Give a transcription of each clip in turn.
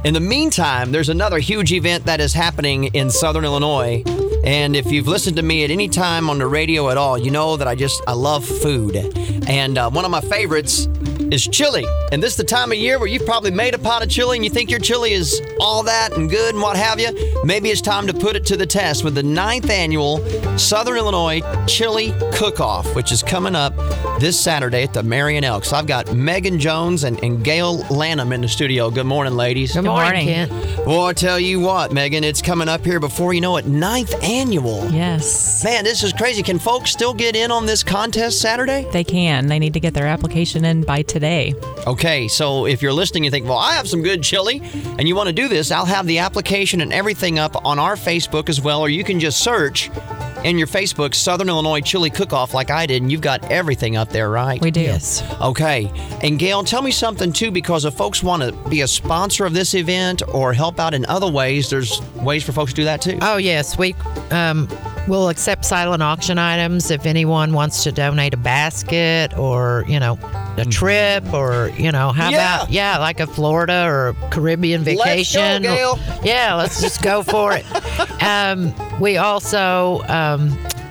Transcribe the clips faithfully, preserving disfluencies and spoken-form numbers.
In the meantime, there's another huge event that is happening in Southern Illinois. And if you've listened to me at any time on the radio at all, you know that I just, I love food. And uh, one of my favorites is chili. And this is the time of year where you've probably made a pot of chili and you think your chili is all that and good and what have you. Maybe it's time to put it to the test with the ninth annual Southern Illinois Chili Cook-Off, which is coming up this Saturday at the Marion Elks. I've got Megan Jones and, and Gail Lanham in the studio. Good morning, ladies. Good morning, Kent. Well, I tell you what, Megan, it's coming up here before you know it, ninth annual. Yes. Man, this is crazy. Can folks still get in on this contest Saturday? They can. They need to get their application in by today. Okay, so if you're listening, you think, well, I have some good chili, and you want to do this, I'll have the application and everything up on our Facebook as well, or you can just search in your Facebook, Southern Illinois Chili Cook-Off, like I did, and you've got everything up there, right? We do. Yes. Okay. And Gail, tell me something, too, because if folks want to be a sponsor of this event or help out in other ways, there's ways for folks to do that, too. Oh, yes. We um, will accept silent auction items if anyone wants to donate a basket or, you know, a trip or, you know, how Yeah. about, yeah, like a Florida or a Caribbean vacation. Let's go, Gail. Yeah, let's just go for it. Um, we also, um,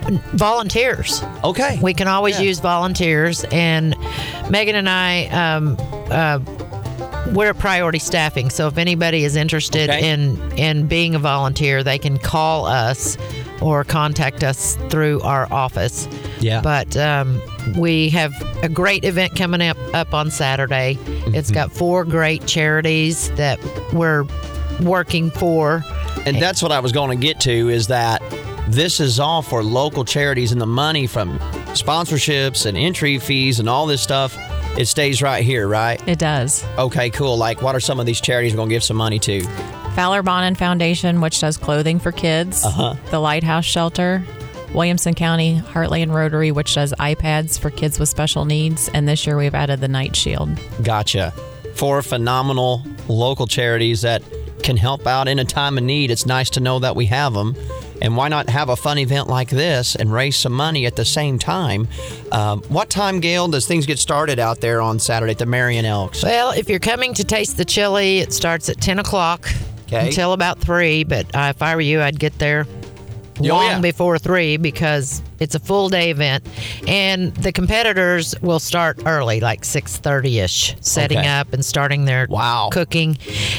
volunteers. Okay. We can always Yeah. use volunteers. And Megan and I, um, uh, we're priority staffing. So if anybody is interested Okay. in, in being a volunteer, they can call us or contact us through our office. Yeah. But um, we have a great event coming up, up on Saturday. It's got four great charities that we're working for. And that's what I was going to get to, is that this is all for local charities, and the money from sponsorships and entry fees and all this stuff, it stays right here, right? It does. Okay, cool. Like, what are some of these charities we're going to give some money to? Fowler Bonin Foundation, which does clothing for kids. Uh-huh. The Lighthouse Shelter. Williamson County Heartland Rotary, which does iPads for kids with special needs. And this year we've added the Night Shield. Gotcha. Four phenomenal local charities that can help out in a time of need. It's nice to know that we have them. And why not have a fun event like this and raise some money at the same time? Um, what time, Gail, does things get started out there on Saturday at the Marion Elks? Well, if you're coming to taste the chili, it starts at ten o'clock Okay. until about three. But uh, if I were you, I'd get there Oh, long yeah. before three because it's a full day event. And the competitors will start early, like six thirty-ish, setting Okay. up and starting their Wow. cooking.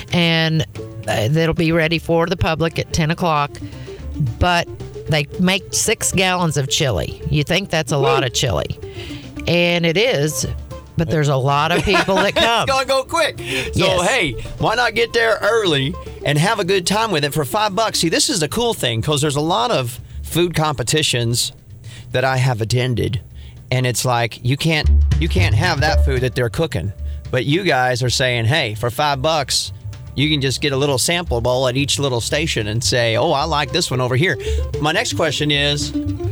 And uh, they'll be ready for the public at ten o'clock. But they make six gallons of chili. You think that's a lot of chili. And it is, but there's a lot of people that come. It's going to go quick. So, Yes. hey, why not get there early and have a good time with it for five bucks? See, this is the cool thing, because there's a lot of food competitions that I have attended, and it's like you can't you can't have that food that they're cooking. But you guys are saying, hey, for five bucks, you can just get a little sample bowl at each little station and say, oh, I like this one over here. My next question is,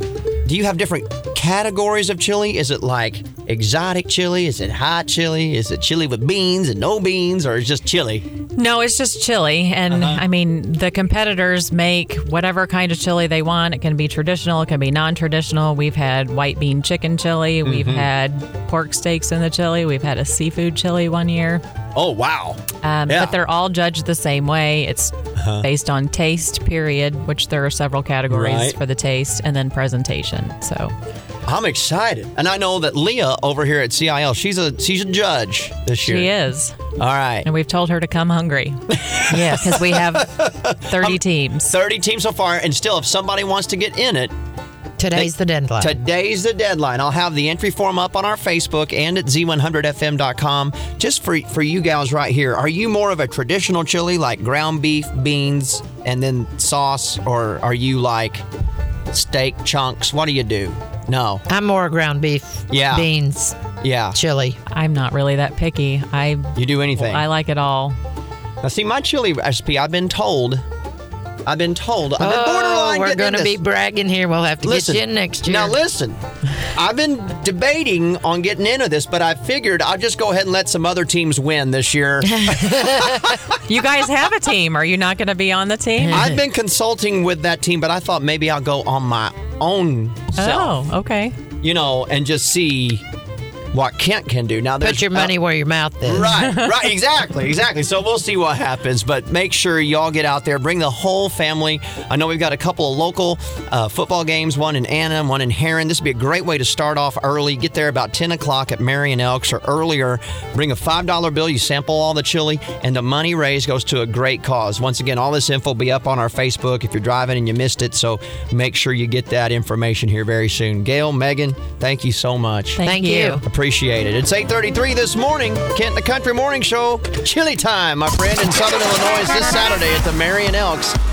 do you have different categories of chili? Is it like exotic chili? Is it hot chili? Is it chili with beans and no beans, or is it just chili? No, it's just chili. And Uh-huh. I mean, the competitors make whatever kind of chili they want. It can be traditional, it can be non-traditional. We've had white bean chicken chili. We've Mm-hmm. had pork steaks in the chili. We've had a seafood chili one year. Oh, wow. Um, Yeah. But they're all judged the same way. It's based on taste, period, which there are several categories Right. for the taste, and then presentation. So I'm excited. And I know that Leah over here at C I L, she's a she's a judge this year. she is. All right. And we've told her to come hungry. Yes. Because we have thirty teams. thirty teams so far, and still, if somebody wants to get in it, Today's the deadline. today's the deadline. I'll have the entry form up on our Facebook and at Z one hundred F M dot com. Just for for you gals right here, are you more of a traditional chili, like ground beef, beans, and then sauce, or are you like steak chunks? What do you do? No. I'm more ground beef, Yeah. beans, Yeah. chili. I'm not really that picky. I You do anything. I like it all. Now, see, my chili recipe, I've been told, I've been told, I've been Oh, borderline we're getting going in to this. be bragging here. We'll have to Listen, get you in next year. Now listen, I've been debating on getting into this, but I figured I'll just go ahead and let some other teams win this year. You guys have a team. Are you not going to be on the team? I've been consulting with that team, but I thought maybe I'll go on my own self, Oh, okay. you know, and just see what Kent can do. Now, there's Put your money uh, where your mouth is. Right, right, exactly, exactly. So we'll see what happens, but make sure y'all get out there. Bring the whole family. I know we've got a couple of local uh, football games, one in Anna, one in Heron. This would be a great way to start off early. Get there about ten o'clock at Marion Elks or earlier. Bring a five dollar bill. You sample all the chili, and the money raised goes to a great cause. Once again, all this info will be up on our Facebook if you're driving and you missed it, so make sure you get that information here very soon. Gail, Megan, thank you so much. Thank, Thank you. you. Appreciate it. It's eight thirty-three this morning. Kent the Country Morning Show. Chili time, my friend, in Southern Illinois this Saturday at the Marion Elks.